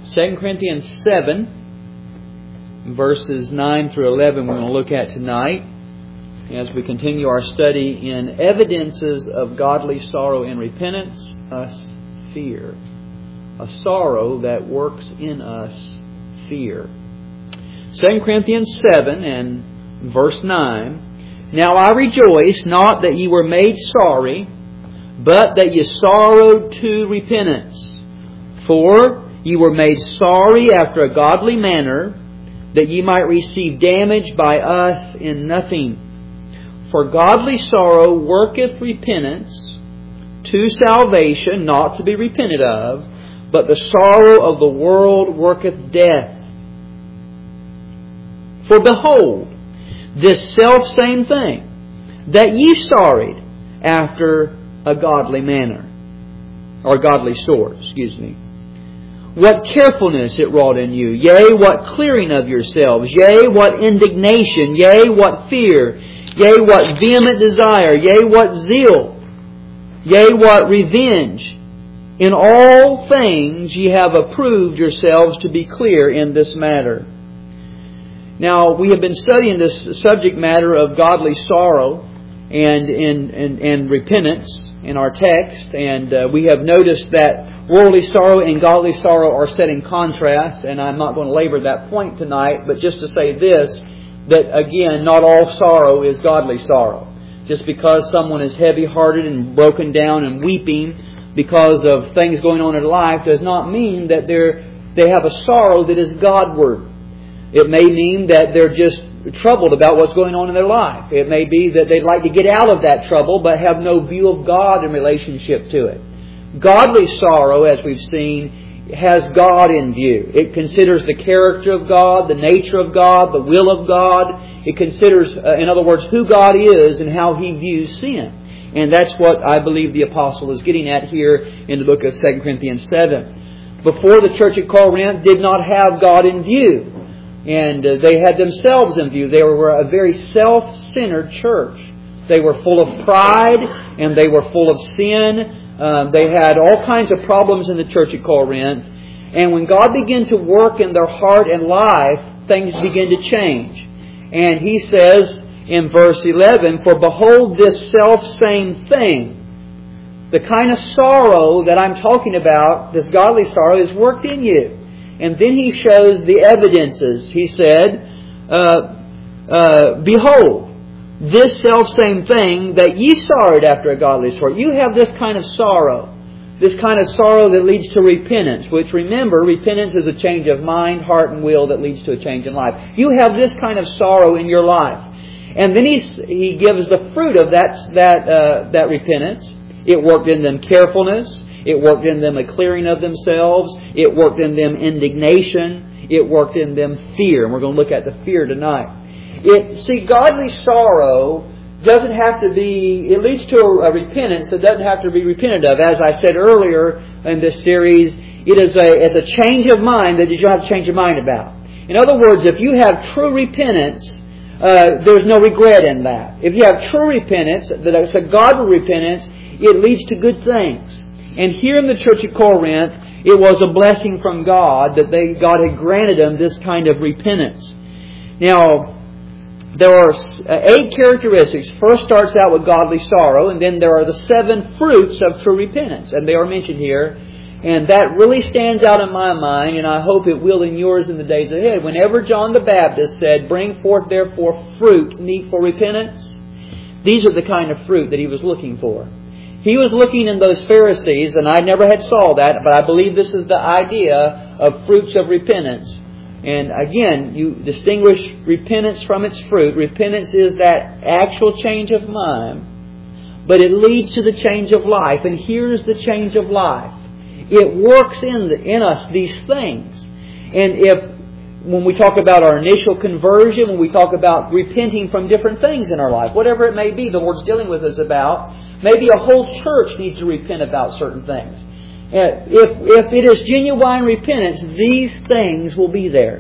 2 Corinthians 7, verses 9 through 11 we're going to look at tonight as we continue our study in Evidences of Godly Sorrow and Repentance, us fear. A sorrow that works in us fear. 2 Corinthians 7 and verse 9. Now I rejoice not that ye were made sorry, but that ye sorrowed to repentance. For ye were made sorry after a godly manner, that ye might receive damage by us in nothing. For godly sorrow worketh repentance to salvation, not to be repented of, but the sorrow of the world worketh death. For behold, this selfsame thing, that ye sorried after a godly manner, or godly sort, what carefulness it wrought in you, yea, what clearing of yourselves, yea, what indignation, yea, what fear, yea, what vehement desire, yea, what zeal, yea, what revenge. In all things ye have approved yourselves to be clear in this matter. Now, we have been studying this subject matter of godly sorrow and repentance in our text, and we have noticed that worldly sorrow and godly sorrow are set in contrast, and I'm not going to labor that point tonight, but just to say this, that again, not all sorrow is godly sorrow. Just because someone is heavy-hearted and broken down and weeping because of things going on in life does not mean that they have a sorrow that is Godward. It may mean that they're just troubled about what's going on in their life. It may be that they'd like to get out of that trouble but have no view of God in relationship to it. Godly sorrow, as we've seen, has God in view. It considers the character of God, the nature of God, the will of God. It considers, in other words, who God is and how He views sin. And that's what I believe the Apostle is getting at here in the book of 2 Corinthians 7. Before, the church at Corinth did not have God in view. And they had themselves in view. They were a very self-centered church. They were full of pride and they were full of sin. They had all kinds of problems in the church at Corinth. And when God began to work in their heart and life, things began to change. And He says in verse 11, for behold, this self-same thing, the kind of sorrow that I'm talking about, this godly sorrow, is worked in you. And then He shows the evidences. He said, behold, this selfsame thing that ye sorrowed after a godly sort. You have this kind of sorrow. This kind of sorrow that leads to repentance. Which, remember, repentance is a change of mind, heart, and will that leads to a change in life. You have this kind of sorrow in your life. And then He gives the fruit of that repentance. It worked in them carefulness. It worked in them a clearing of themselves. It worked in them indignation. It worked in them fear. And we're going to look at the fear tonight. Godly sorrow doesn't have to be, it leads to a repentance that doesn't have to be repented of. As I said earlier in this series, it is a change of mind that you don't have to change your mind about. In other words, if you have true repentance, there's no regret in that. If you have true repentance, that it's a godly repentance, it leads to good things. And here in the church at Corinth, it was a blessing from God that God had granted them this kind of repentance. Now, there are 8 characteristics. First starts out with godly sorrow, and then there are the 7 fruits of true repentance. And they are mentioned here. And that really stands out in my mind, and I hope it will in yours in the days ahead. Whenever John the Baptist said, bring forth therefore fruit meet for repentance, these are the kind of fruit that he was looking for. He was looking in those Pharisees, and I never had saw that, but I believe this is the idea of fruits of repentance. And again, you distinguish repentance from its fruit. Repentance is that actual change of mind, but it leads to the change of life. And here's the change of life. It works in us these things. And when we talk about our initial conversion, when we talk about repenting from different things in our life, whatever it may be, the Lord's dealing with us about, maybe a whole church needs to repent about certain things. If it is genuine repentance, these things will be there.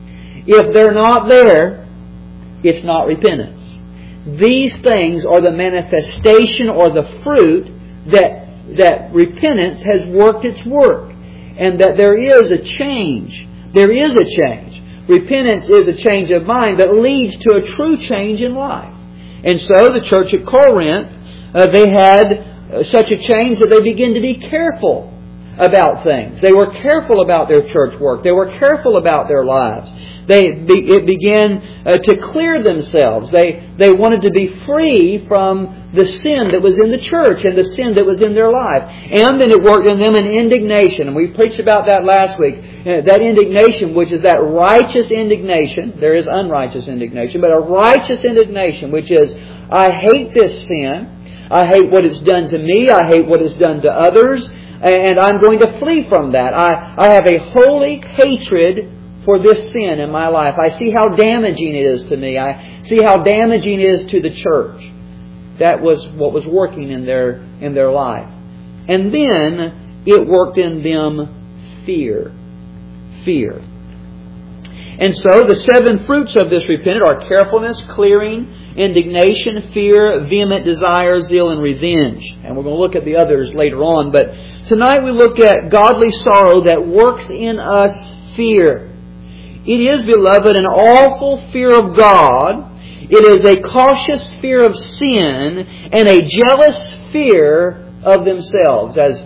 If they're not there, it's not repentance. These things are the manifestation or the fruit that repentance has worked its work. and that there is a change. There is a change. Repentance is a change of mind that leads to a true change in life. And so the church at Corinth, they had such a change that they began to be careful about things. They were careful about their church work. They were careful about their lives. It began to clear themselves. They wanted to be free from the sin that was in the church and the sin that was in their life. And then it worked in them an indignation. And we preached about that last week. That indignation, which is that righteous indignation. There is unrighteous indignation, but a righteous indignation, which is, I hate this sin. I hate what it's done to me. I hate what it's done to others. And I'm going to flee from that. I have a holy hatred for this sin in my life. I see how damaging it is to me. I see how damaging it is to the church. That was what was working in their life. And then it worked in them fear. Fear. And so the 7 fruits of this repentance are carefulness, clearing, indignation, fear, vehement desire, zeal, and revenge. And we're going to look at the others later on. But tonight we look at godly sorrow that works in us fear. It is, beloved, an awful fear of God. It is a cautious fear of sin and a jealous fear of themselves, as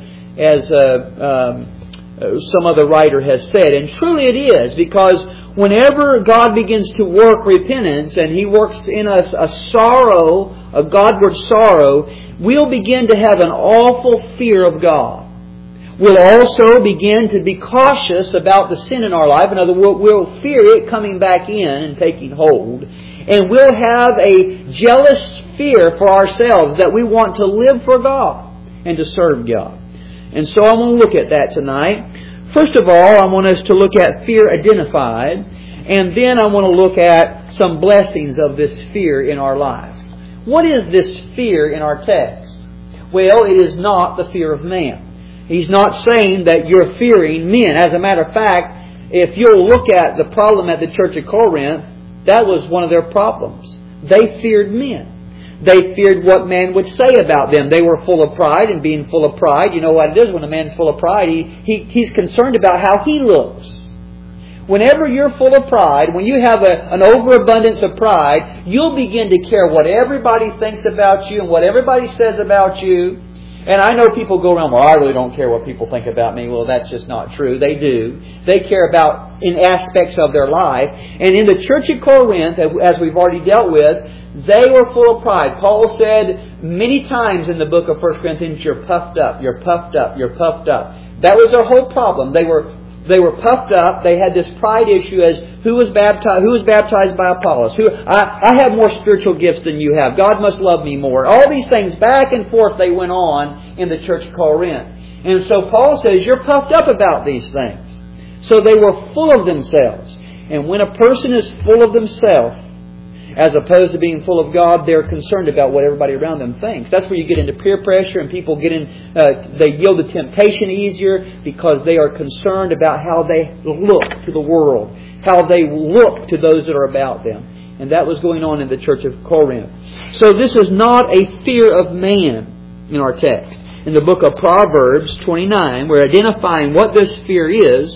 some other writer has said. And truly it is, because whenever God begins to work repentance and He works in us a sorrow, a Godward sorrow, we'll begin to have an awful fear of God. We'll also begin to be cautious about the sin in our life. In other words, we'll fear it coming back in and taking hold. And we'll have a jealous fear for ourselves that we want to live for God and to serve God. And so I want to look at that tonight. First of all, I want us to look at fear identified. And then I want to look at some blessings of this fear in our lives. What is this fear in our text? Well, it is not the fear of man. He's not saying that you're fearing men. As a matter of fact, if you'll look at the problem at the church of Corinth, that was one of their problems. They feared men. They feared what man would say about them. They were full of pride, and being full of pride, you know what it is when a man's full of pride, he's concerned about how he looks. Whenever you're full of pride, when you have an overabundance of pride, you'll begin to care what everybody thinks about you and what everybody says about you. And I know people go around, well, I really don't care what people think about me. Well, that's just not true. They do. They care about in aspects of their life. And in the church at Corinth, as we've already dealt with, they were full of pride. Paul said many times in the book of 1 Corinthians, you're puffed up, you're puffed up, you're puffed up. That was their whole problem. They were puffed up. They had this pride issue as who was baptized by Apollos? I have more spiritual gifts than you have. God must love me more. All these things back and forth they went on in the church of Corinth. And so Paul says, you're puffed up about these things. So they were full of themselves. And when a person is full of themselves, as opposed to being full of God, they're concerned about what everybody around them thinks. That's where you get into peer pressure, and people they yield to temptation easier because they are concerned about how they look to the world, how they look to those that are about them. And that was going on in the church of Corinth. So this is not a fear of man in our text. In the book of Proverbs 29, we're identifying what this fear is.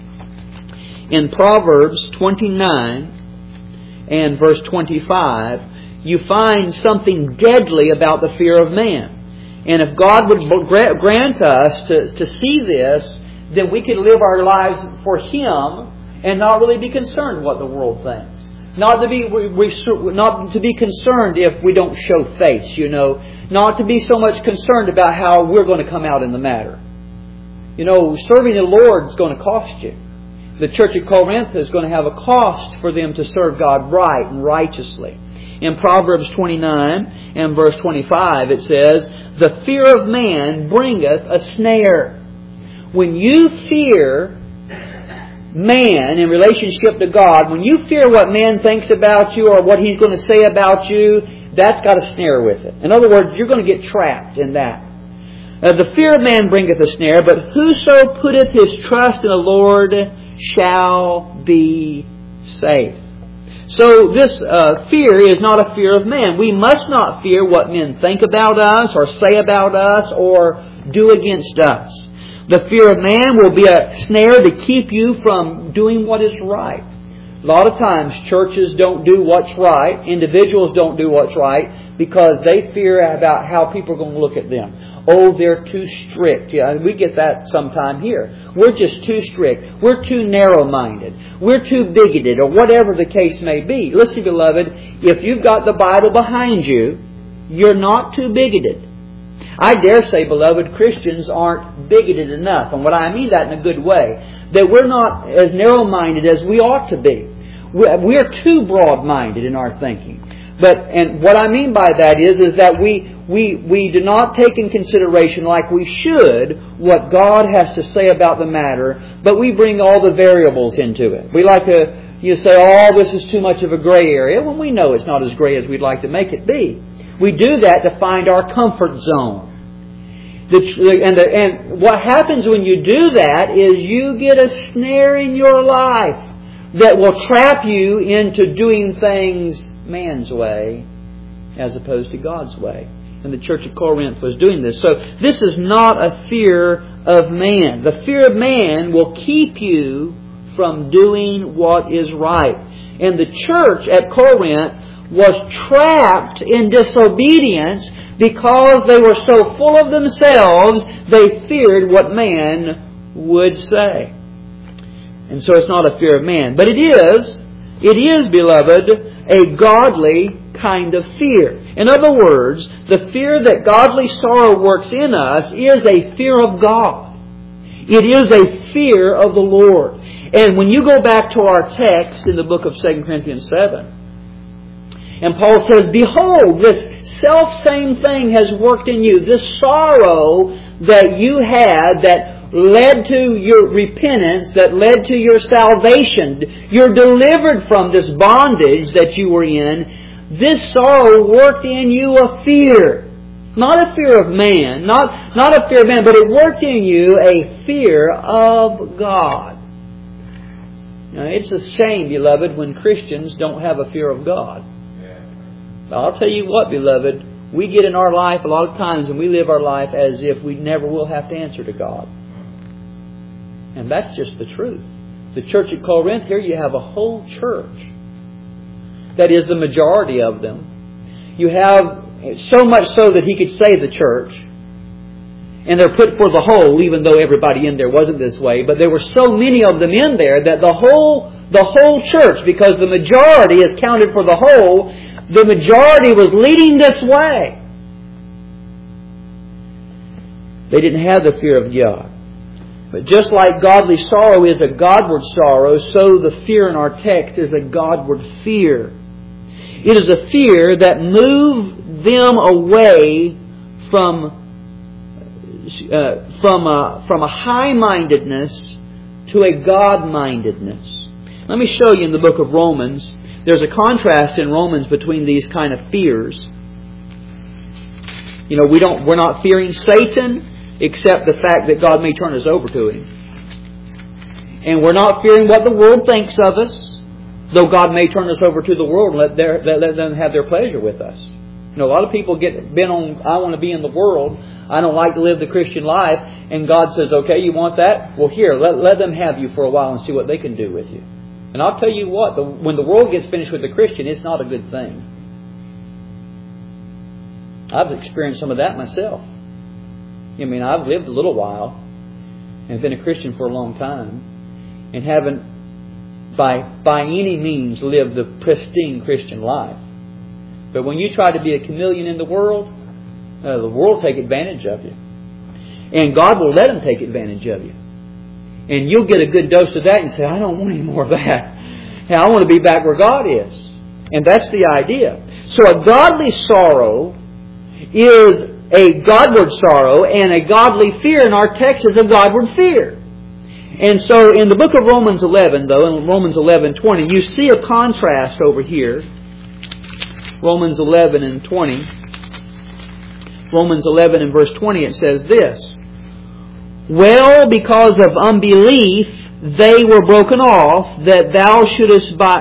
In Proverbs 29 and verse 25, you find something deadly about the fear of man. And if God would grant us to see this, then we could live our lives for Him and not really be concerned what the world thinks. Not to be concerned if we don't show face, Not to be so much concerned about how we're going to come out in the matter. Serving the Lord is going to cost you. The church at Corinth is going to have a cost for them to serve God right and righteously. In Proverbs 29 and verse 25 it says, the fear of man bringeth a snare. When you fear man in relationship to God, when you fear what man thinks about you or what he's going to say about you, that's got a snare with it. In other words, you're going to get trapped in that. The fear of man bringeth a snare, but whoso putteth his trust in the Lord shall be safe. So this fear is not a fear of man. We must not fear what men think about us or say about us or do against us. The fear of man will be a snare to keep you from doing what is right. A lot of times churches don't do what's right, individuals don't do what's right because they fear about how people are going to look at them. Oh, they're too strict. Yeah, we get that sometime here. We're just too strict. We're too narrow-minded. We're too bigoted, or whatever the case may be. Listen, beloved, if you've got the Bible behind you, you're not too bigoted. I dare say, beloved, Christians aren't bigoted enough. And what I mean that in a good way, that we're not as narrow-minded as we ought to be. We're too broad-minded in our thinking. And what I mean by that is that we do not take in consideration, like we should, what God has to say about the matter, but we bring all the variables into it. We like to say, oh, this is too much of a gray area, when we know it's not as gray as we'd like to make it be. We do that to find our comfort zone. And what happens when you do that is you get a snare in your life that will trap you into doing things man's way as opposed to God's way. And the church of Corinth was doing this. So this is not a fear of man. The fear of man will keep you from doing what is right. And the church at Corinth was trapped in disobedience because they were so full of themselves they feared what man would say. And so it's not a fear of man. But it is, beloved, a godly kind of fear. In other words, the fear that godly sorrow works in us is a fear of God. It is a fear of the Lord. And when you go back to our text in the book of 2 Corinthians 7, and Paul says, behold, this self-same thing has worked in you. This sorrow that you had that led to your repentance, that led to your salvation. You're delivered from this bondage that you were in. This sorrow worked in you a fear. Not a fear of man, not a fear of man, but it worked in you a fear of God. Now, it's a shame, beloved, when Christians don't have a fear of God. I'll tell you what, beloved, we get in our life a lot of times and we live our life as if we never will have to answer to God. And that's just the truth. The church at Corinth, here you have a whole church. That is the majority of them. You have so much so that he could say the church. And they're put for the whole, even though everybody in there wasn't this way. But there were so many of them in there that the whole church, because the majority is counted for the whole, the majority was leading this way. They didn't have the fear of God. But just like godly sorrow is a Godward sorrow, so the fear in our text is a Godward fear. It is a fear that moved them away from a high-mindedness to a God-mindedness. Let me show you in the book of Romans. There's a contrast in Romans between these kind of fears. You know, we're not fearing Satan, except the fact that God may turn us over to him. And we're not fearing what the world thinks of us, though God may turn us over to the world and let them have their pleasure with us. You know, a lot of people bent on, I want to be in the world, I don't like to live the Christian life, and God says, okay, you want that? Well, here, let them have you for a while and see what they can do with you. And I'll tell you what, when the world gets finished with the Christian, it's not a good thing. I've experienced some of that myself. I mean, I've lived a little while and been a Christian for a long time and haven't by any means lived the pristine Christian life. But when you try to be a chameleon in the world will take advantage of you. And God will let them take advantage of you. And you'll get a good dose of that and say, I don't want any more of that. Hey, I want to be back where God is. And that's the idea. So a godly sorrow is a Godward sorrow, and a godly fear in our text is a Godward fear. And so in the book of Romans 11, though, in Romans 11:20, you see a contrast over here. Romans 11 and 20. Romans 11 and verse 20, it says this. Well, because of unbelief, they were broken off, that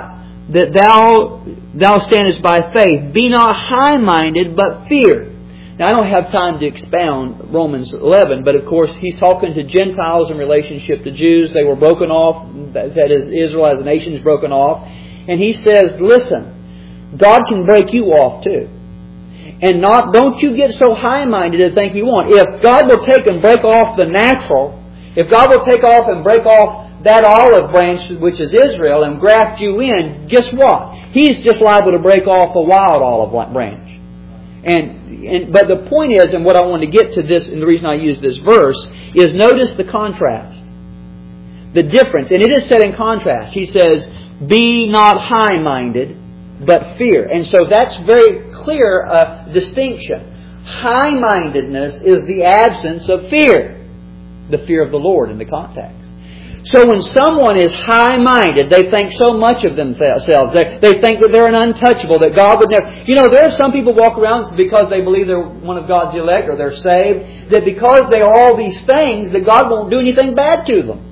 thou standest by faith. Be not high-minded, but fear. Now, I don't have time to expound Romans 11, but of course He's talking to Gentiles in relationship to Jews. They were broken off. That is, Israel as a nation is broken off. And He says, listen, God can break you off too. And don't you get so high-minded to think you won't. If God will take and break off the natural, if God will take off and break off that olive branch, which is Israel, and graft you in, guess what? He's just liable to break off a wild olive branch. But the point is, and what I want to get to this, and the reason I use this verse, is notice the contrast. The difference. And it is set in contrast. He says, be not high-minded, but fear. And so that's very clear distinction. High-mindedness is the absence of fear. The fear of the Lord in the context. So when someone is high-minded, they think so much of themselves. They think that they're an untouchable, that God would never... there are some people walk around because they believe they're one of God's elect or they're saved, that because they are all these things, that God won't do anything bad to them.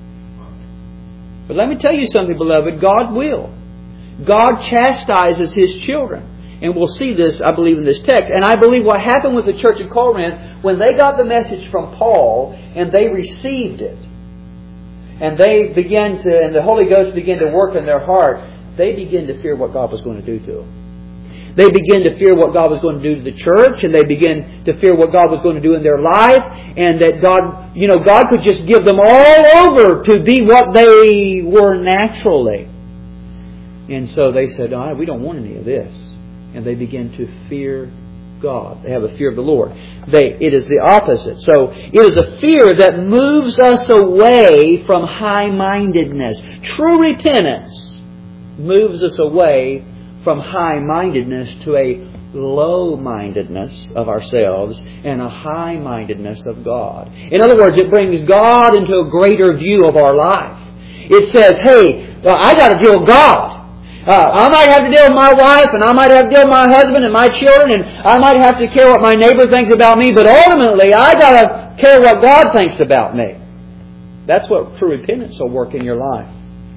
But let me tell you something, beloved. God will. God chastises His children. And we'll see this, I believe, in this text. And I believe what happened with the church of Corinth, when they got the message from Paul and they received it, and the Holy Ghost began to work in their heart, they began to fear what God was going to do to them. They began to fear what God was going to do to the church, and they began to fear what God was going to do in their life, and that God could just give them all over to be what they were naturally. And so they said, we don't want any of this. And they began to fear God. They have a fear of the Lord. It is the opposite. So it is a fear that moves us away from high-mindedness. True repentance moves us away from high-mindedness to a low-mindedness of ourselves and a high-mindedness of God. In other words, it brings God into a greater view of our life. It says, hey, I got to deal with God. I might have to deal with my wife, and I might have to deal with my husband and my children, and I might have to care what my neighbor thinks about me, but ultimately I got to care what God thinks about me. That's what true repentance will work in your life.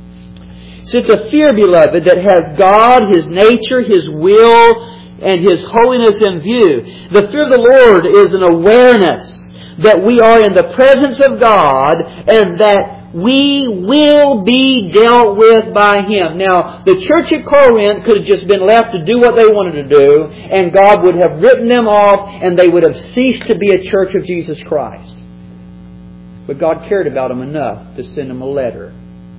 So it's a fear, beloved, that has God, His nature, His will, and His holiness in view. The fear of the Lord is an awareness that we are in the presence of God and that we will be dealt with by Him. Now, the church at Corinth could have just been left to do what they wanted to do, and God would have written them off, and they would have ceased to be a church of Jesus Christ. But God cared about them enough to send them a letter.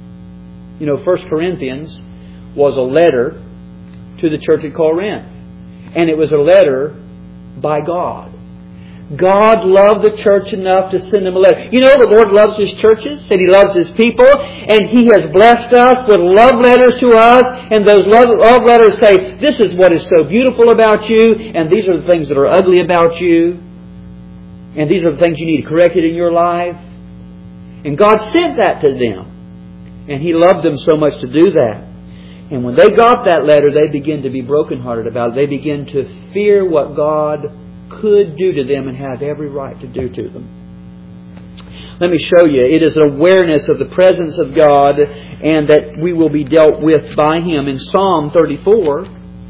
1 Corinthians was a letter to the church at Corinth. And it was a letter by God. God loved the church enough to send them a letter. The Lord loves His churches and He loves His people, and He has blessed us with love letters to us, and those love letters say, this is what is so beautiful about you, and these are the things that are ugly about you, and these are the things you need corrected in your life. And God sent that to them, and He loved them so much to do that. And when they got that letter, they began to be brokenhearted about it. They began to fear what God could do to them and have every right to do to them. Let me show you. It is an awareness of the presence of God and that we will be dealt with by Him. In Psalm 34.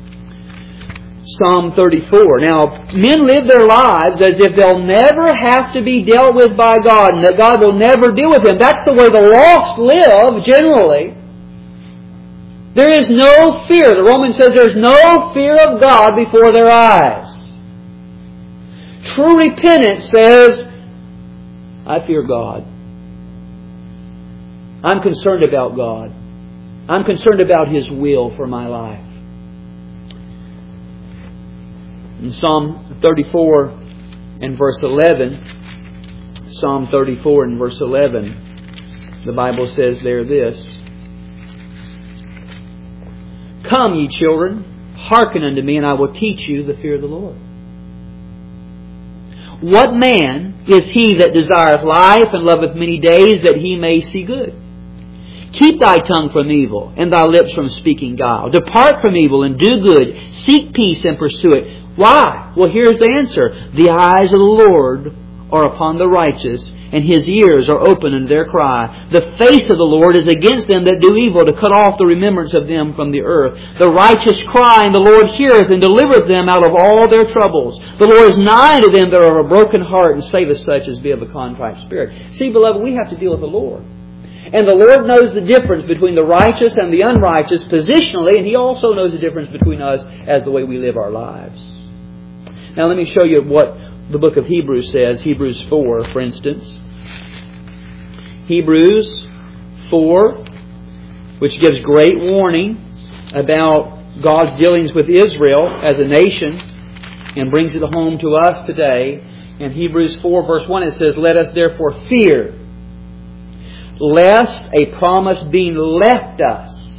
Now, men live their lives as if they'll never have to be dealt with by God and that God will never deal with them. That's the way the lost live generally. There is no fear. The Roman says there's no fear of God before their eyes. True repentance says, I fear God. I'm concerned about God. I'm concerned about His will for my life. In Psalm 34 and verse 11, Psalm 34 and verse 11, the Bible says there this, Come, ye children, hearken unto me, and I will teach you the fear of the Lord. What man is he that desireth life and loveth many days that he may see good? Keep thy tongue from evil and thy lips from speaking guile. Depart from evil and do good. Seek peace and pursue it. Why? Well, here's the answer. The eyes of the Lord are upon the righteous, and His ears are open unto their cry. The face of the Lord is against them that do evil, to cut off the remembrance of them from the earth. The righteous cry, and the Lord heareth, and delivereth them out of all their troubles. The Lord is nigh unto them that are of a broken heart, and saveth such as be of a contrite spirit. See, beloved, we have to deal with the Lord. And the Lord knows the difference between the righteous and the unrighteous positionally, and He also knows the difference between us as the way we live our lives. Now let me show you what the book of Hebrews says. Hebrews 4, for instance. Hebrews 4, which gives great warning about God's dealings with Israel as a nation, and brings it home to us today. In Hebrews 4, verse 1, it says, "Let us therefore fear, lest a promise being left us."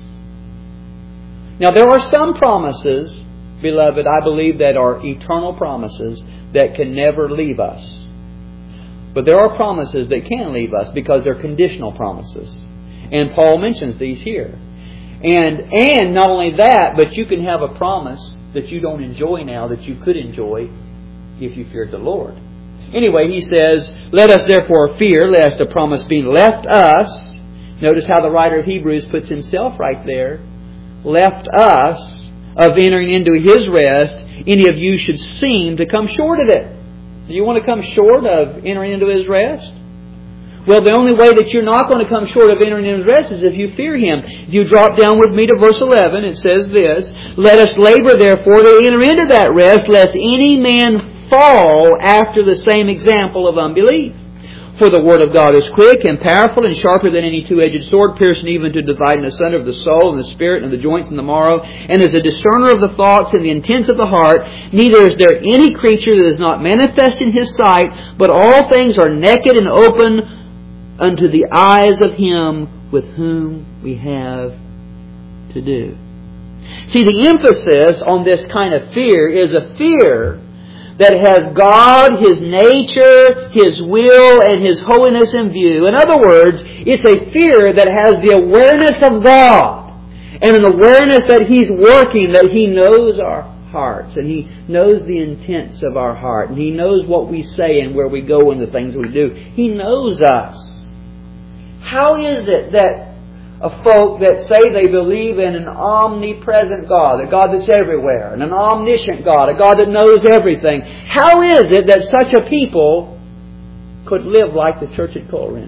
Now there are some promises, beloved, I believe, that are eternal promises that can never leave us. But there are promises that can leave us because they're conditional promises. And Paul mentions these here. And not only that, but you can have a promise that you don't enjoy now that you could enjoy if you feared the Lord. Anyway, he says, "Let us therefore fear, lest a promise being left us," notice how the writer of Hebrews puts himself right there, "left us of entering into His rest, any of you should seem to come short of it." Do you want to come short of entering into His rest? Well, the only way that you're not going to come short of entering into His rest is if you fear Him. If you drop down with me to verse 11, it says this, "Let us labor therefore to enter into that rest, lest any man fall after the same example of unbelief. For the Word of God is quick and powerful and sharper than any two-edged sword, piercing even to dividing asunder of the soul and the spirit and the joints and the marrow, and is a discerner of the thoughts and the intents of the heart. Neither is there any creature that is not manifest in His sight, but all things are naked and open unto the eyes of Him with whom we have to do." See, the emphasis on this kind of fear is a fear that has God, His nature, His will, and His holiness in view. In other words, it's a fear that has the awareness of God and an awareness that He's working, that He knows our hearts and He knows the intents of our heart, and He knows what we say and where we go and the things we do. He knows us. How is it that a folk that say they believe in an omnipresent God, a God that's everywhere, and an omniscient God, a God that knows everything, how is it that such a people could live like the church at Corinth?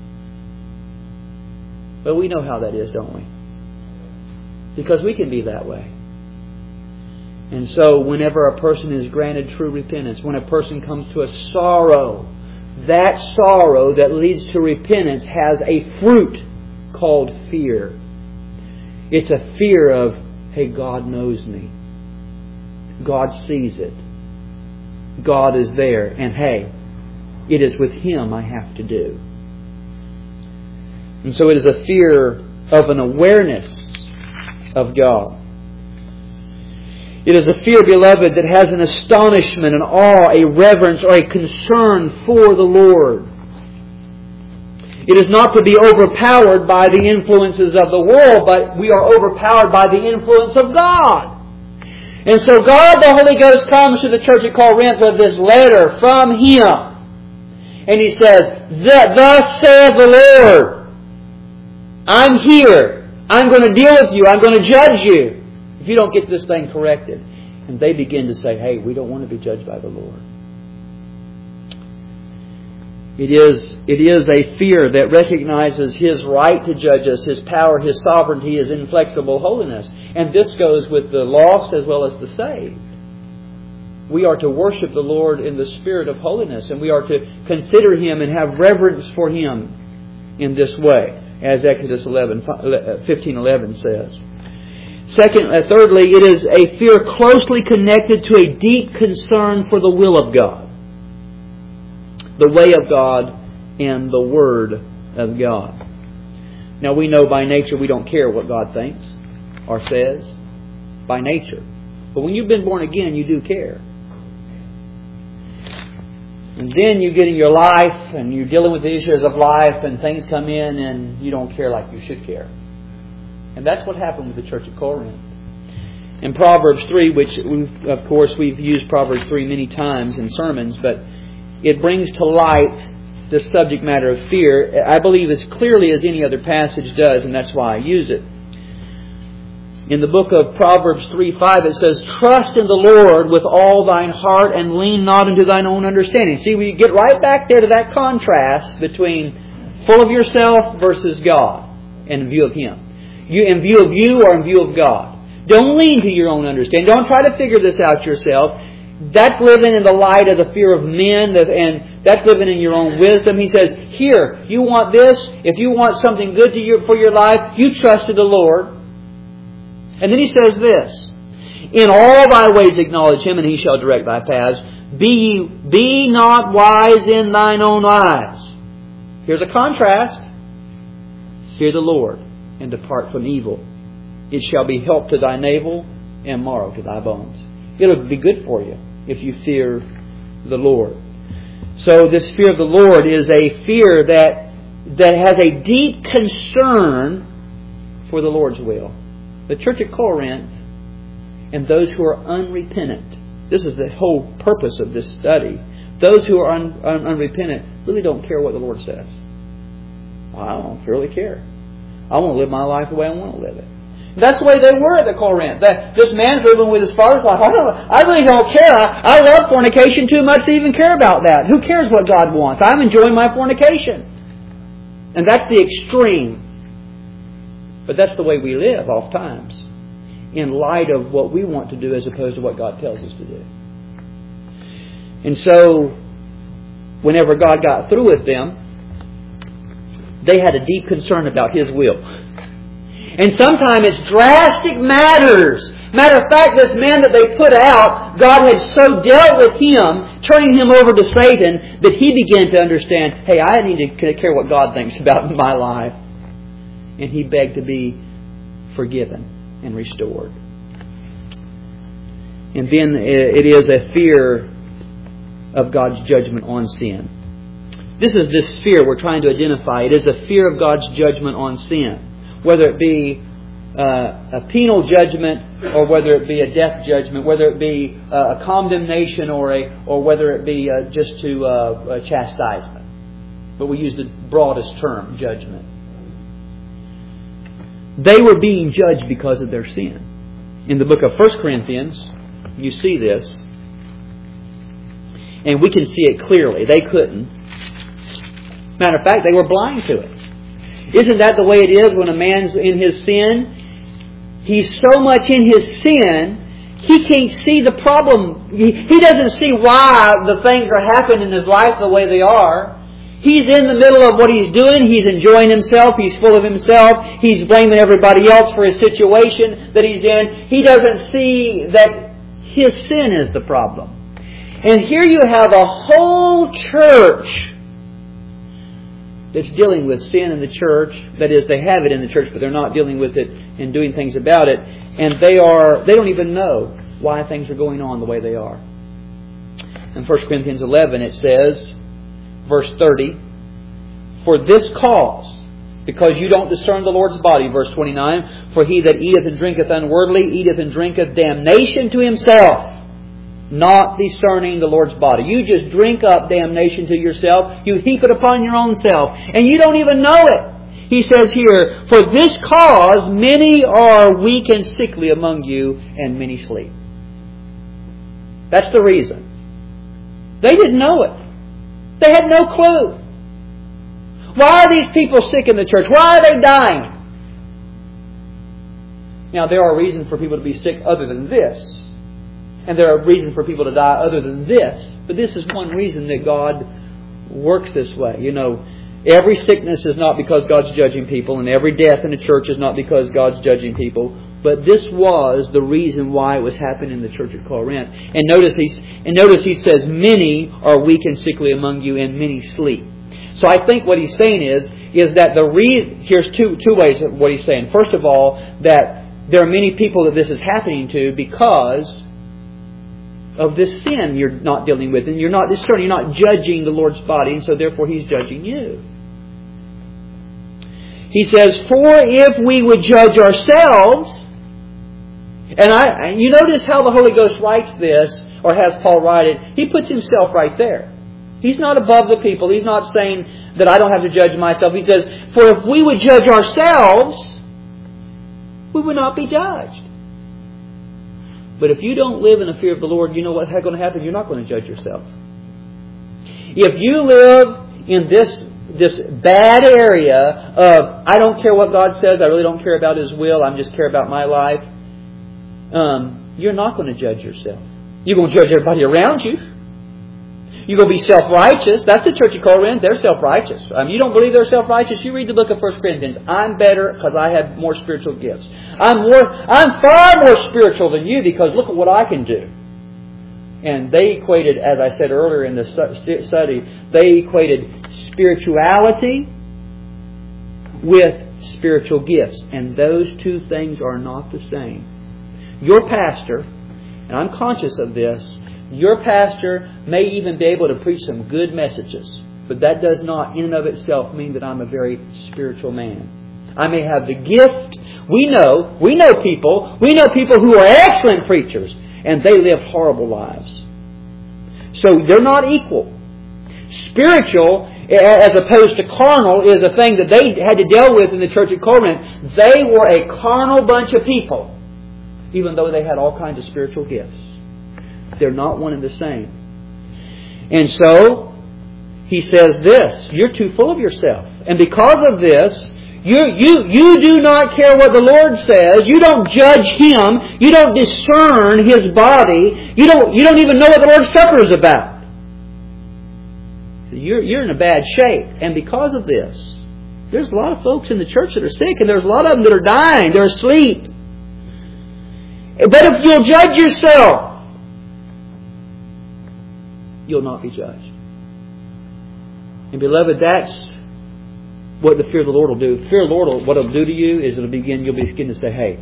Well, we know how that is, don't we? Because we can be that way. And so whenever a person is granted true repentance, when a person comes to a sorrow, that sorrow that leads to repentance has a fruit called fear. It's a fear of, hey, God knows me. God sees it. God is there. And hey, it is with Him I have to do. And so it is a fear of an awareness of God. It is a fear, beloved, that has an astonishment, an awe, a reverence, or a concern for the Lord. It is not to be overpowered by the influences of the world, but we are overpowered by the influence of God. And so God, the Holy Ghost, comes to the church at Corinth with this letter from Him. And He says, "Thus saith the Lord, I'm here. I'm going to deal with you. I'm going to judge you if you don't get this thing corrected." And they begin to say, hey, we don't want to be judged by the Lord. It is a fear that recognizes His right to judge us, His power, His sovereignty, His inflexible holiness. And this goes with the lost as well as the saved. We are to worship the Lord in the spirit of holiness, and we are to consider Him and have reverence for Him in this way, as Exodus 15:11 says. Thirdly, it is a fear closely connected to a deep concern for the will of God, the way of God, and the Word of God. Now we know by nature we don't care what God thinks or says, by nature. But when you've been born again, you do care. And then you get in your life and you're dealing with the issues of life, and things come in and you don't care like you should care. And that's what happened with the church at Corinth. In Proverbs 3, which we've used Proverbs 3 many times in sermons, but it brings to light the subject matter of fear, I believe, as clearly as any other passage does, and that's why I use it. In the book of Proverbs 3:5, it says, "Trust in the Lord with all thine heart, and lean not into thine own understanding." See, we get right back there to that contrast between full of yourself versus God, in view of Him. In view of you or in view of God. Don't lean to your own understanding. Don't try to figure this out yourself. That's living in the light of the fear of men, and that's living in your own wisdom. He says, here, you want this, if you want something good for your life, you trust in the Lord. And then He says this, "In all thy ways acknowledge Him, and He shall direct thy paths. Be not wise in thine own eyes." Here's a contrast. "Fear the Lord, and depart from evil. It shall be health to thy navel, and marrow to thy bones." It'll be good for you if you fear the Lord. So this fear of the Lord is a fear that has a deep concern for the Lord's will. The church at Corinth and those who are unrepentant. This is the whole purpose of this study. Those who are unrepentant really don't care what the Lord says. I don't really care. I want to live my life the way I want to live it. That's the way they were at the Corinth. This man's living with his father's wife. I really don't care. I love fornication too much to even care about that. Who cares what God wants? I'm enjoying my fornication. And that's the extreme. But that's the way we live oftentimes, in light of what we want to do as opposed to what God tells us to do. And so, whenever God got through with them, they had a deep concern about His will. And sometimes it's drastic matters. Matter of fact, this man that they put out, God had so dealt with him, turning him over to Satan, that he began to understand, hey, I need to care what God thinks about my life. And he begged to be forgiven and restored. And then it is a fear of God's judgment on sin. This is this fear we're trying to identify. It is a fear of God's judgment on sin. Whether it be a penal judgment or whether it be a death judgment, whether it be a condemnation or whether it be just to a chastisement. But we use the broadest term, judgment. They were being judged because of their sin. In the book of 1 Corinthians, you see this. And we can see it clearly. They couldn't. Matter of fact, they were blind to it. Isn't that the way it is when a man's in his sin? He's so much in his sin, he can't see the problem. He doesn't see why the things are happening in his life the way they are. He's in the middle of what he's doing. He's enjoying himself. He's full of himself. He's blaming everybody else for his situation that he's in. He doesn't see that his sin is the problem. And here you have a whole church that's dealing with sin in the church. That is, they have it in the church, but they're not dealing with it and doing things about it. And they don't even know why things are going on the way they are. In 1 Corinthians 11 it says, verse 30, "For this cause, because you don't discern the Lord's body," verse 29, "For he that eateth and drinketh unworthily eateth and drinketh damnation to himself, not discerning the Lord's body." You just drink up damnation to yourself. You heap it upon your own self. And you don't even know it. He says here, "For this cause many are weak and sickly among you, and many sleep." That's the reason. They didn't know it. They had no clue. Why are these people sick in the church? Why are they dying? Now, there are reasons for people to be sick other than this. And there are reasons for people to die other than this. But this is one reason that God works this way. You know, every sickness is not because God's judging people, and every death in the church is not because God's judging people. But this was the reason why it was happening in the church at Corinth. And notice he says, "Many are weak and sickly among you, and many sleep." So I think what he's saying is that here's two ways of what he's saying. First of all, that there are many people that this is happening to because of this sin you're not dealing with, and you're not discerning, you're not judging the Lord's body, and so therefore He's judging you. He says, "For if we would judge ourselves," and you notice how the Holy Ghost writes this, or has Paul write it. He puts himself right there. He's not above the people. He's not saying that I don't have to judge myself. He says, for if we would judge ourselves, we would not be judged. But if you don't live in the fear of the Lord, you know what's going to happen? You're not going to judge yourself. If you live in this bad area of, I don't care what God says, I really don't care about His will, I just care about my life, you're not going to judge yourself. You're going to judge everybody around you. You're going to be self-righteous. That's the church of Corinth. They're self-righteous. You don't believe they're self-righteous? You read the book of 1 Corinthians. I'm better because I have more spiritual gifts. I'm far more spiritual than you because look at what I can do. And they equated, as I said earlier in the study, they equated spirituality with spiritual gifts. And those two things are not the same. Your pastor, and I'm conscious of this, your pastor may even be able to preach some good messages, but that does not in and of itself mean that I'm a very spiritual man. I may have the gift. We know people who are excellent preachers, and they live horrible lives. So they're not equal. Spiritual, as opposed to carnal, is a thing that they had to deal with in the church at Corinth. They were a carnal bunch of people, even though they had all kinds of spiritual gifts. They're not one and the same. And so, he says this, you're too full of yourself. And because of this, you do not care what the Lord says. You don't judge Him. You don't discern His body. You don't even know what the Lord's Supper is about. So you're in a bad shape. And because of this, there's a lot of folks in the church that are sick, and there's a lot of them that are dying. They're asleep. But if you'll judge yourself, you'll not be judged. And beloved, that's what the fear of the Lord will do. The fear of the Lord, what it'll do to you is you'll begin to say, hey,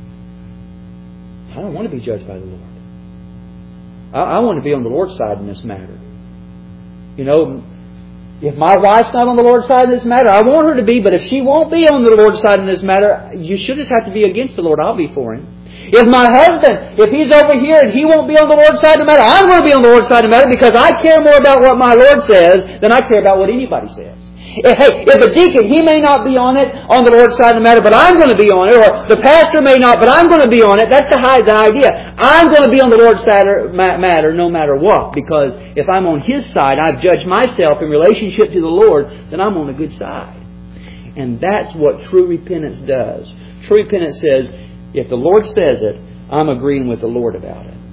I don't want to be judged by the Lord. I want to be on the Lord's side in this matter. You know, if my wife's not on the Lord's side in this matter, I want her to be, but if she won't be on the Lord's side in this matter, you should just have to be against the Lord. I'll be for Him. If my husband, if he's over here and he won't be on the Lord's side of the matter, I'm going to be on the Lord's side of the matter because I care more about what my Lord says than I care about what anybody says. If a deacon, he may not be on it, on the Lord's side of the matter, but I'm going to be on it. Or the pastor may not, but I'm going to be on it. That's the idea. I'm going to be on the Lord's side of matter no matter what. Because if I'm on His side, I've judged myself in relationship to the Lord, then I'm on the good side. And that's what true repentance does. True repentance says, if the Lord says it, I'm agreeing with the Lord about it.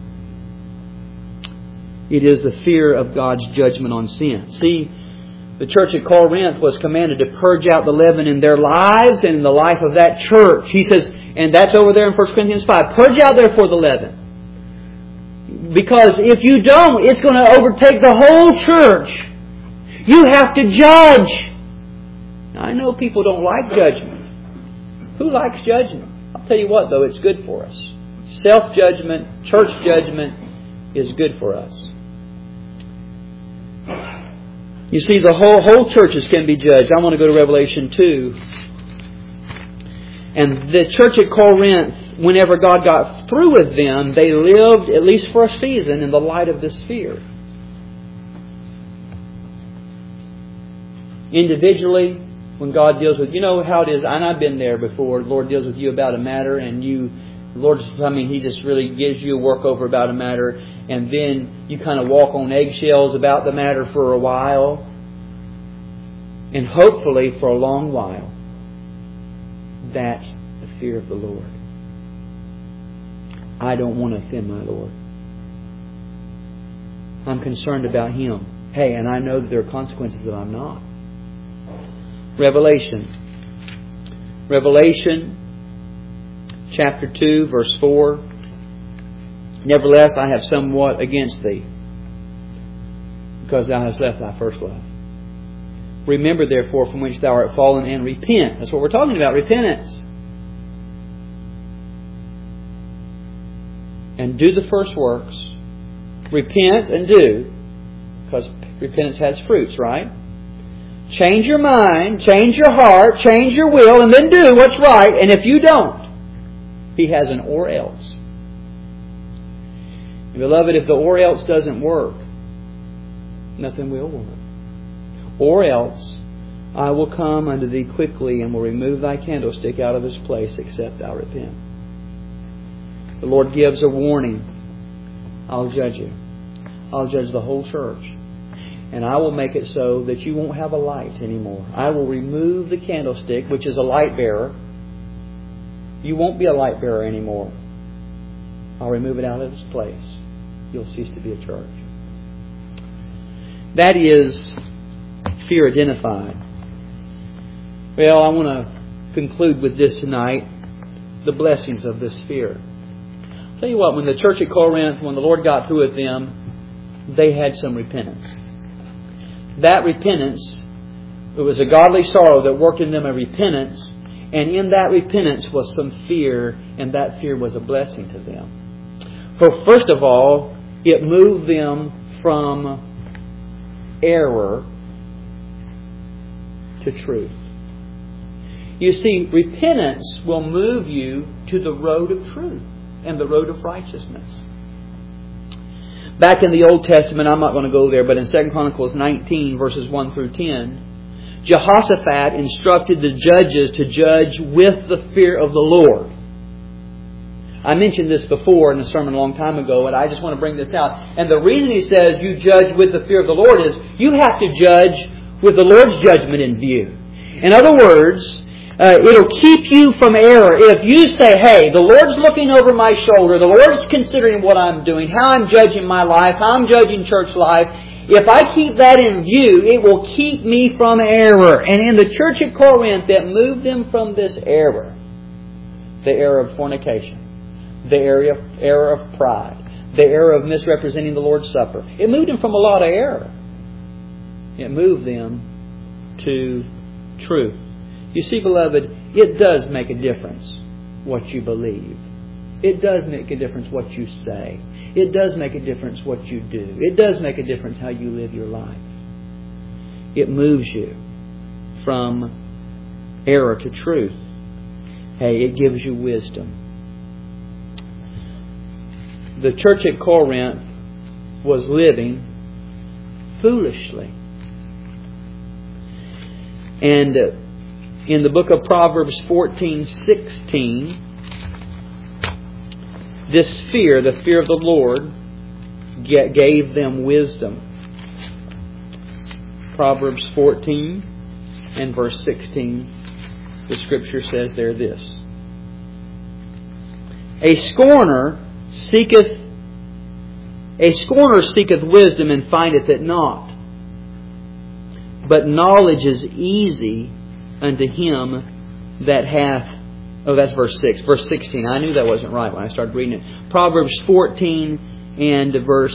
It is the fear of God's judgment on sin. See, the church at Corinth was commanded to purge out the leaven in their lives and in the life of that church. He says, and that's over there in 1 Corinthians 5. Purge out therefore the leaven. Because if you don't, it's going to overtake the whole church. You have to judge. Now, I know people don't like judgment. Who likes judgment? I'll tell you what, though, it's good for us. Self-judgment, church judgment is good for us. You see, the whole churches can be judged. I want to go to Revelation 2. And the church at Corinth, whenever God got through with them, they lived, at least for a season, in the light of this fear. Individually, when God deals with, you know how it is, and I've been there before, the Lord deals with you about a matter, and He just really gives you a work over about a matter, and then you kind of walk on eggshells about the matter for a while, and hopefully for a long while. That's the fear of the Lord. I don't want to offend my Lord. I'm concerned about Him. Hey, and I know that there are consequences that I'm not. Revelation chapter 2, verse 4. Nevertheless, I have somewhat against thee, because thou hast left thy first love. Remember, therefore, from which thou art fallen, and repent. That's what we're talking about, repentance. And do the first works. Repent and do, because repentance has fruits, right? Change your mind, change your heart, change your will, and then do what's right. And if you don't, He has an or else. And beloved, if the or else doesn't work, Nothing will work. Or else I will come unto thee quickly and will remove thy candlestick out of his place, except thou repent. The Lord gives a warning. I'll judge you. I'll judge the whole church. And I will make it so that you won't have a light anymore. I will remove the candlestick, which is a light bearer. You won't be a light bearer anymore. I'll remove it out of its place. You'll cease to be a church. That is fear identified. Well, I want to conclude with this tonight. The blessings of this fear. I'll tell you what, when the church at Corinth, when the Lord got through with them, they had some repentance. That repentance, it was a godly sorrow that worked in them a repentance, and in that repentance was some fear, and that fear was a blessing to them. For first of all, it moved them from error to truth. You see, repentance will move you to the road of truth and the road of righteousness. Back in the Old Testament, I'm not going to go there, but in 2 Chronicles 19, verses 1 through 10, Jehoshaphat instructed the judges to judge with the fear of the Lord. I mentioned this before in a sermon a long time ago, and I just want to bring this out. And the reason he says you judge with the fear of the Lord is you have to judge with the Lord's judgment in view. In other words, it'll keep you from error. If you say, hey, the Lord's looking over my shoulder, the Lord's considering what I'm doing, how I'm judging my life, how I'm judging church life, if I keep that in view, it will keep me from error. And in the church at Corinth, it moved them from this error. The error of fornication. The error of pride. The error of misrepresenting the Lord's Supper. It moved them from a lot of error. It moved them to truth. You see, beloved, it does make a difference what you believe. It does make a difference what you say. It does make a difference what you do. It does make a difference how you live your life. It moves you from error to truth. Hey, it gives you wisdom. The church at Corinth was living foolishly. And in the book of Proverbs 14:16, this fear, the fear of the Lord, gave them wisdom. Proverbs 14 and verse 16, the Scripture says there this: A scorner seeketh wisdom and findeth it not. But knowledge is easy unto him that hath... Oh, that's verse 6. Verse 16. I knew that wasn't right when I started reading it. Proverbs 14 and verse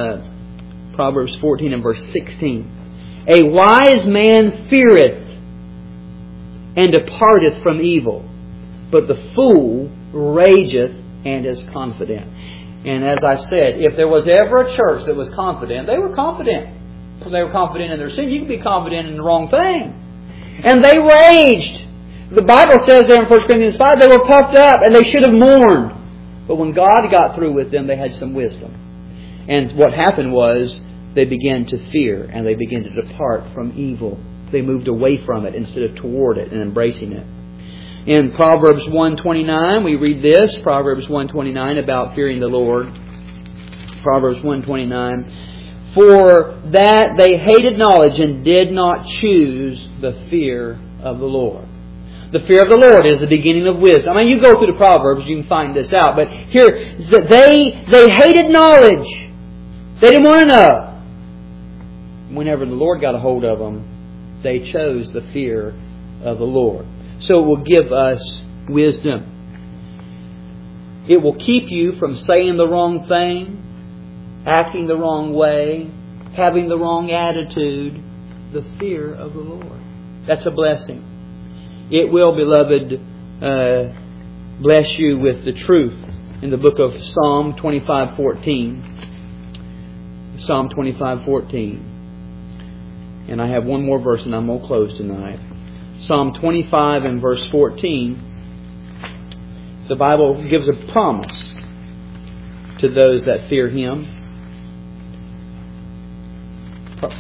16. A wise man feareth and departeth from evil, but the fool rageth and is confident. And as I said, if there was ever a church that was confident, they were confident. They were confident in their sin. You can be confident in the wrong thing. And they raged. The Bible says there in 1 Corinthians 5, they were puffed up and they should have mourned. But when God got through with them, they had some wisdom. And what happened was they began to fear and they began to depart from evil. They moved away from it instead of toward it and embracing it. In Proverbs 1:29, we read this, Proverbs 1:29, about fearing the Lord. Proverbs 1:29, For that they hated knowledge and did not choose the fear of the Lord. The fear of the Lord is the beginning of wisdom. I mean, you go through the Proverbs, you can find this out. But here, they hated knowledge. They didn't want to know. Whenever the Lord got a hold of them, they chose the fear of the Lord. So it will give us wisdom. It will keep you from saying the wrong thing, acting the wrong way, having the wrong attitude. The fear of the Lord. That's a blessing. It will, beloved, bless you with the truth. In the book of Psalm 25:14. Psalm 25:14. And I have one more verse and I'm going to close tonight. Psalm 25 and verse 14. The Bible gives a promise to those that fear Him.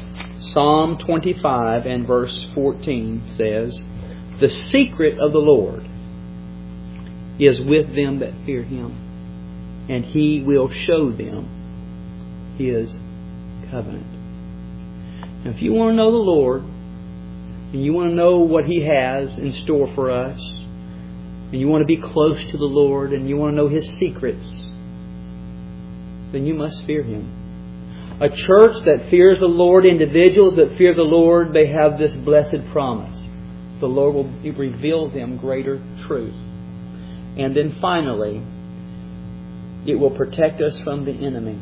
Psalm 25 and verse 14 says, "The secret of the Lord is with them that fear Him, and He will show them His covenant." Now, if you want to know the Lord, and you want to know what He has in store for us, and you want to be close to the Lord, and you want to know His secrets, then you must fear Him. A church that fears the Lord, individuals that fear the Lord, they have this blessed promise. The Lord will reveal them greater truth. And then finally, it will protect us from the enemy.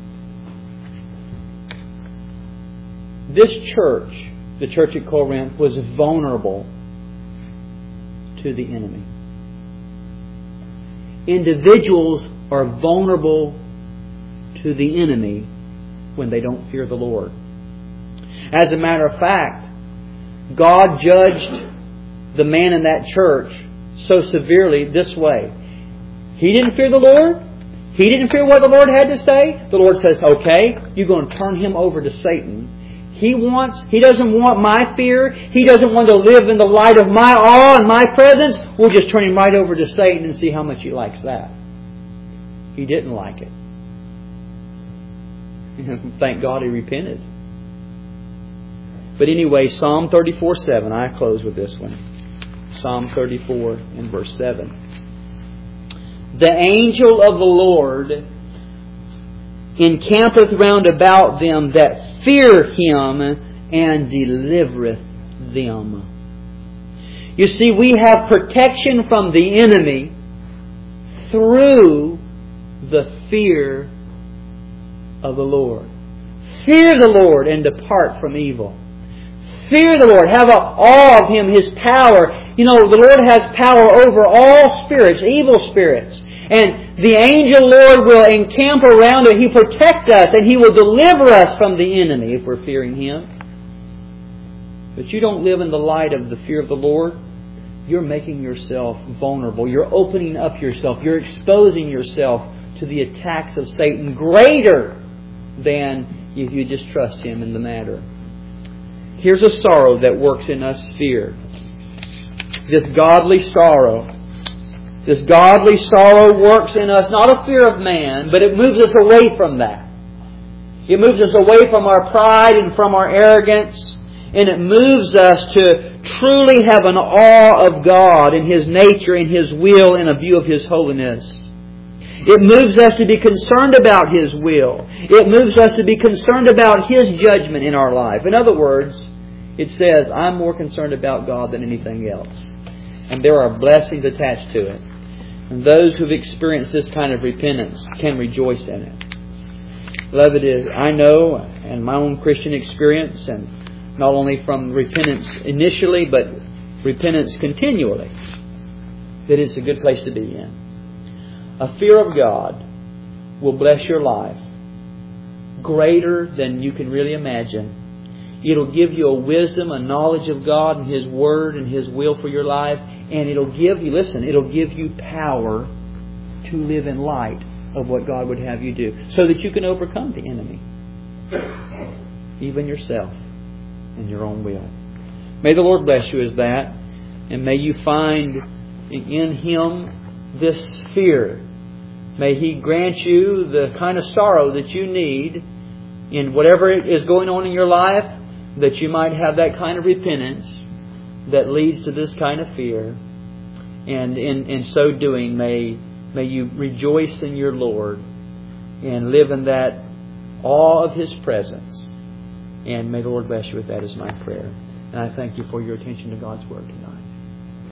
This church, the church at Corinth, was vulnerable to the enemy. Individuals are vulnerable to the enemy when they don't fear the Lord. As a matter of fact, God judged the man in that church so severely this way. He didn't fear the Lord. He didn't fear what the Lord had to say. The Lord says, okay, you're going to turn him over to Satan. He doesn't want my fear. He doesn't want to live in the light of my awe and my presence. We'll just turn him right over to Satan and see how much he likes that. He didn't like it. Thank God he repented. But anyway, Psalm 34:7. I close with this one. Psalm 34 and verse 7. "The angel of the Lord encampeth round about them that fear Him, and delivereth them." You see, we have protection from the enemy through the fear of the Lord. Fear the Lord and depart from evil. Fear the Lord. Have awe of Him, His power. You know, the Lord has power over all spirits, evil spirits. And the angel Lord will encamp around it. He will protect us and He will deliver us from the enemy if we're fearing Him. But you don't live in the light of the fear of the Lord. You're making yourself vulnerable. You're opening up yourself. You're exposing yourself to the attacks of Satan greater than if you distrust Him in the matter. Here's a sorrow that works in us fear. This godly sorrow. This godly sorrow works in us not a fear of man, but it moves us away from that. It moves us away from our pride and from our arrogance. And it moves us to truly have an awe of God and His nature and His will and a view of His holiness. It moves us to be concerned about His will. It moves us to be concerned about His judgment in our life. In other words, it says, I'm more concerned about God than anything else. And there are blessings attached to it. And those who've experienced this kind of repentance can rejoice in it. Beloved, I know, and my own Christian experience, and not only from repentance initially, but repentance continually, that it's a good place to be in. A fear of God will bless your life greater than you can really imagine. It'll give you a wisdom, a knowledge of God and His Word and His will for your life. And it'll give you, it'll give you power to live in light of what God would have you do, so that you can overcome the enemy, even yourself, and your own will. May the Lord bless you as that, and may you find in Him this fear. May He grant you the kind of sorrow that you need in whatever is going on in your life, that you might have that kind of repentance that leads to this kind of fear. And in so doing, may you rejoice in your Lord and live in that awe of His presence. And may the Lord bless you with that, is my prayer. And I thank you for your attention to God's Word tonight.